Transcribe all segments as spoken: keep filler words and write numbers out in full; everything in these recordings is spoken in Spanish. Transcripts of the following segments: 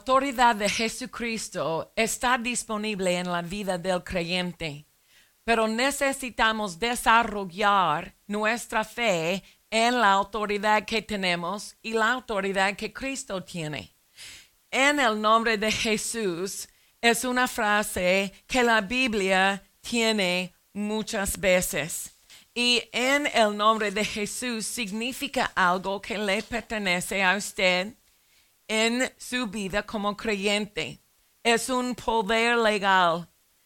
autoridad de Jesucristo está disponible en la vida del creyente, pero necesitamos desarrollar nuestra fe en la autoridad que tenemos y la autoridad que Cristo tiene. En el nombre de Jesús es una frase que la Biblia tiene muchas veces. Y en el nombre de Jesús significa algo que le pertenece a usted en su vida como creyente. Es un poder legal.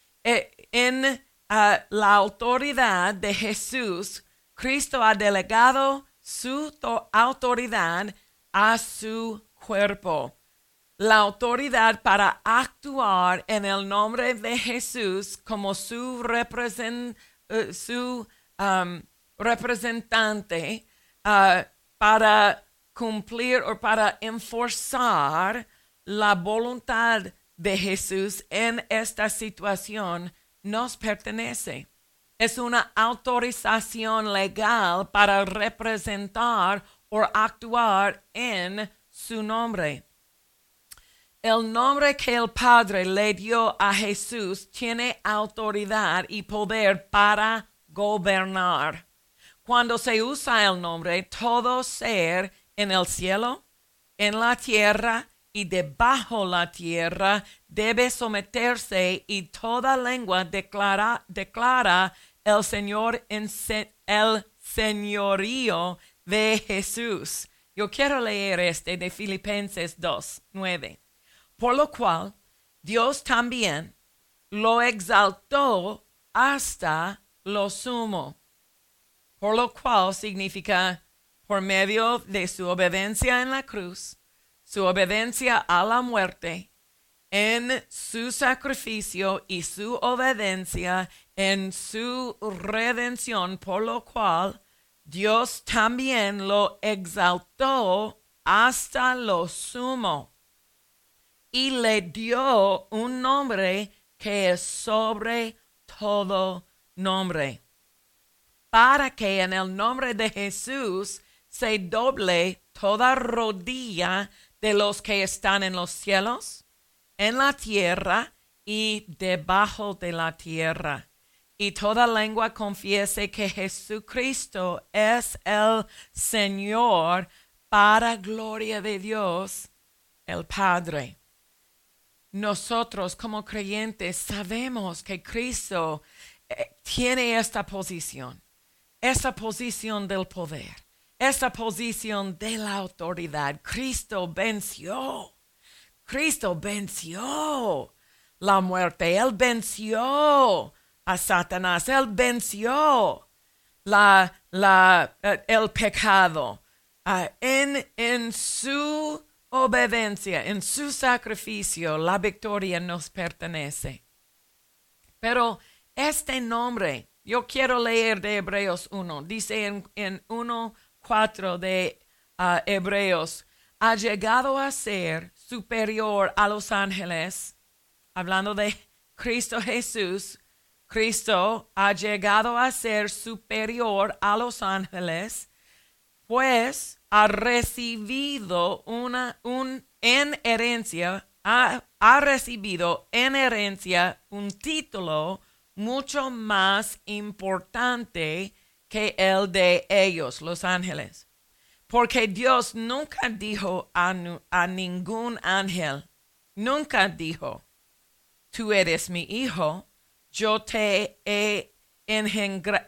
En uh, la autoridad de Jesús, Cristo ha delegado su autoridad a su cuerpo. La autoridad para actuar en el nombre de Jesús como su, represent, uh, su um, representante uh, para cumplir o para enforzar la voluntad de Jesús en esta situación nos pertenece. Es una autorización legal para representar o actuar en su nombre. El nombre que el Padre le dio a Jesús tiene autoridad y poder para gobernar. Cuando se usa el nombre, todo ser en el cielo, en la tierra y debajo la tierra debe someterse y toda lengua declara, declara el Señor en se, el señorío de Jesús. Yo quiero leer este de Filipenses dos, nueve. Por lo cual, Dios también lo exaltó hasta lo sumo. Por lo cual significa por medio de su obediencia en la cruz, su obediencia a la muerte, en su sacrificio y su obediencia en su redención, por lo cual Dios también lo exaltó hasta lo sumo y le dio un nombre que es sobre todo nombre, para que en el nombre de Jesús se doble toda rodilla de los que están en los cielos, en la tierra y debajo de la tierra, y toda lengua confiese que Jesucristo es el Señor, para gloria de Dios el Padre. Nosotros como creyentes sabemos que Cristo eh, tiene esta posición, esa posición del poder, esa posición de la autoridad. Cristo venció, Cristo venció la muerte, Él venció a Satanás, Él venció la, la, uh, el pecado uh, en, en su obediencia, en su sacrificio. La victoria nos pertenece. Pero este nombre, yo quiero leer de Hebreos uno, dice en, en uno cuatro de uh, Hebreos, ha llegado a ser superior a los ángeles, hablando de Cristo Jesús. Cristo ha llegado a ser superior a los ángeles, pues ha recibido una un, en herencia, ha, ha recibido en herencia un título mucho más importante que el de ellos, los ángeles. Porque Dios nunca dijo a, a ningún ángel, nunca dijo, tú eres mi hijo, yo te he engendra,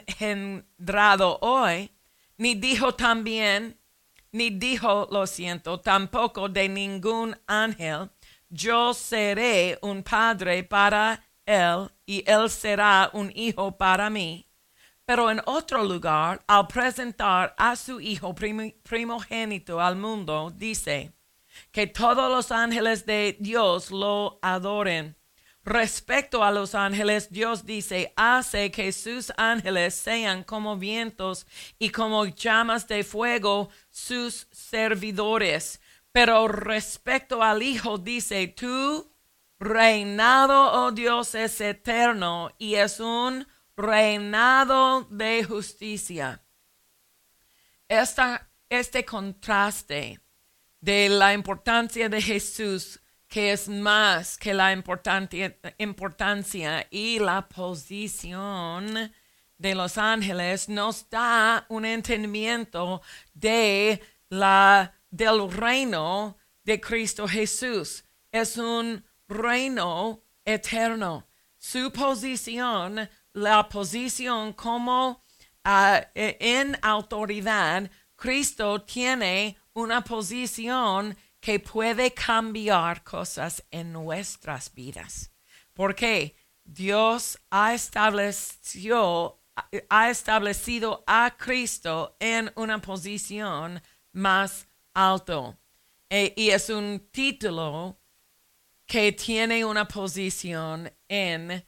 engendrado hoy, ni dijo también, ni dijo, lo siento, tampoco de ningún ángel, yo seré un padre para él y él será un hijo para mí. Pero en otro lugar, al presentar a su hijo prim- primogénito al mundo, dice que todos los ángeles de Dios lo adoren. Respecto a los ángeles, Dios dice, hace que sus ángeles sean como vientos y como llamas de fuego sus servidores. Pero respecto al Hijo, dice, tu reinado, oh Dios, es eterno y es un reinado de justicia. Esta, este contraste de la importancia de Jesús, que es más que la importancia, importancia y la posición de los ángeles, nos da un entendimiento de la, del reino de Cristo Jesús. Es un reino eterno. Su posición, la posición como uh, en autoridad, Cristo tiene una posición que puede cambiar cosas en nuestras vidas. Porque Dios ha establecido, ha establecido a Cristo en una posición más alta. E, y es un título que tiene una posición en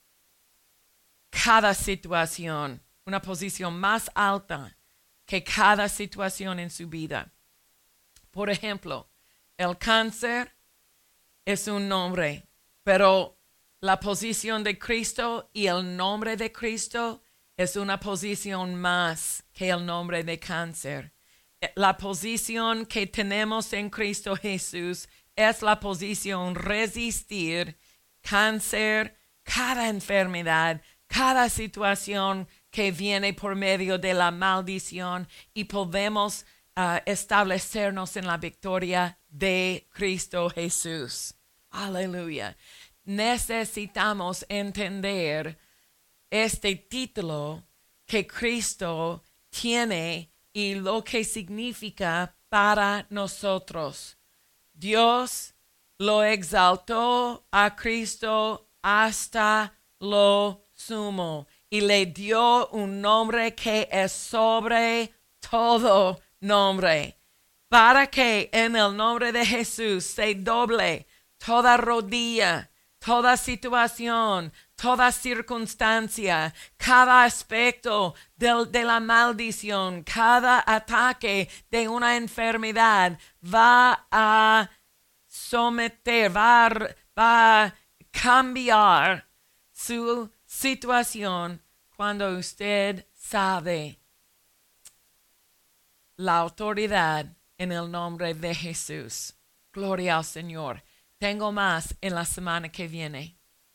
cada situación, una posición más alta que cada situación en su vida. Por ejemplo, el cáncer es un nombre, pero la posición de Cristo y el nombre de Cristo es una posición más que el nombre de cáncer. La posición que tenemos en Cristo Jesús es la posición resistir cáncer, cada enfermedad, cada situación que viene por medio de la maldición, y podemos uh, establecernos en la victoria de Cristo Jesús. Aleluya. Necesitamos entender este título que Cristo tiene y lo que significa para nosotros. Dios lo exaltó a Cristo hasta lo sumo y le dio un nombre que es sobre todo nombre, para que en el nombre de Jesús se doble toda rodilla, toda situación, toda circunstancia, cada aspecto de, de la maldición, cada ataque de una enfermedad va a someter, va a, va a cambiar su situación cuando usted sabe la autoridad en el nombre de Jesús. Gloria al Señor. Tengo más en la semana que viene.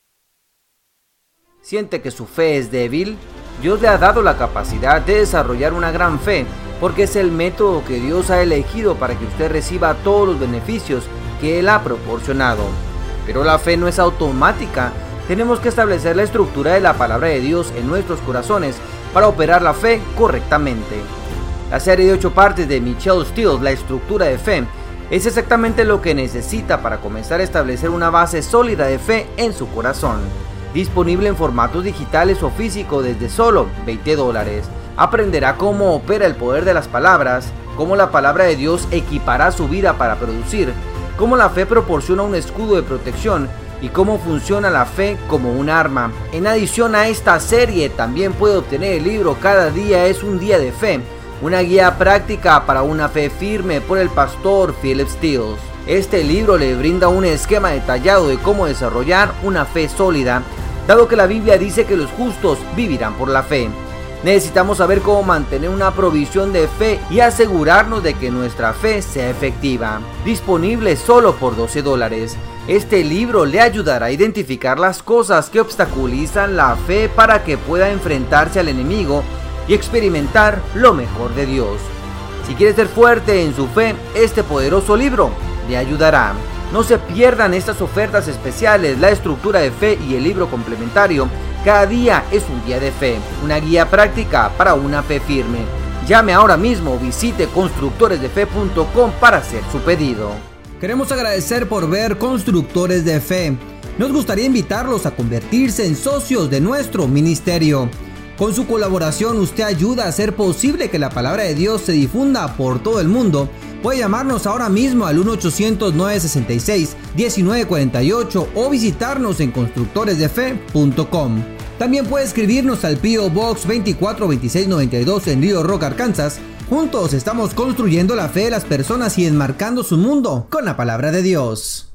¿Siente que su fe es débil? Dios le ha dado la capacidad de desarrollar una gran fe, porque es el método que Dios ha elegido para que usted reciba todos los beneficios que Él ha proporcionado. Pero la fe no es automática. Tenemos que establecer la estructura de la palabra de Dios en nuestros corazones para operar la fe correctamente. La serie de ocho partes de Michelle Steele, La estructura de fe, es exactamente lo que necesita para comenzar a establecer una base sólida de fe en su corazón. Disponible en formatos digitales o físico desde solo veinte dólares. Aprenderá cómo opera el poder de las palabras, cómo la palabra de Dios equipará su vida para producir, cómo la fe proporciona un escudo de protección y cómo funciona la fe como un arma. En adición a esta serie, también puede obtener el libro Cada día es un día de fe, una guía práctica para una fe firme por el pastor Philip Steele. Este libro le brinda un esquema detallado de cómo desarrollar una fe sólida, dado que la Biblia dice que los justos vivirán por la fe. Necesitamos saber cómo mantener una provisión de fe y asegurarnos de que nuestra fe sea efectiva. Disponible solo por doce dólares. Este libro le ayudará a identificar las cosas que obstaculizan la fe para que pueda enfrentarse al enemigo y experimentar lo mejor de Dios. Si quiere ser fuerte en su fe, este poderoso libro le ayudará. No se pierdan estas ofertas especiales, la estructura de fe y el libro complementario. Cada día es un día de fe, una guía práctica para una fe firme. Llame ahora mismo o visite constructores de fe punto com para hacer su pedido. Queremos agradecer por ver Constructores de Fe. Nos gustaría invitarlos a convertirse en socios de nuestro ministerio. Con su colaboración usted ayuda a hacer posible que la palabra de Dios se difunda por todo el mundo. Puede llamarnos ahora mismo al uno ochocientos, nueve sesenta y seis, diecinueve cuarenta y ocho o visitarnos en constructores de fe punto com. También puede escribirnos al P O Box veinticuatro veintiséis noventa y dos en Little Rock, Arkansas. Juntos estamos construyendo la fe de las personas y enmarcando su mundo con la palabra de Dios.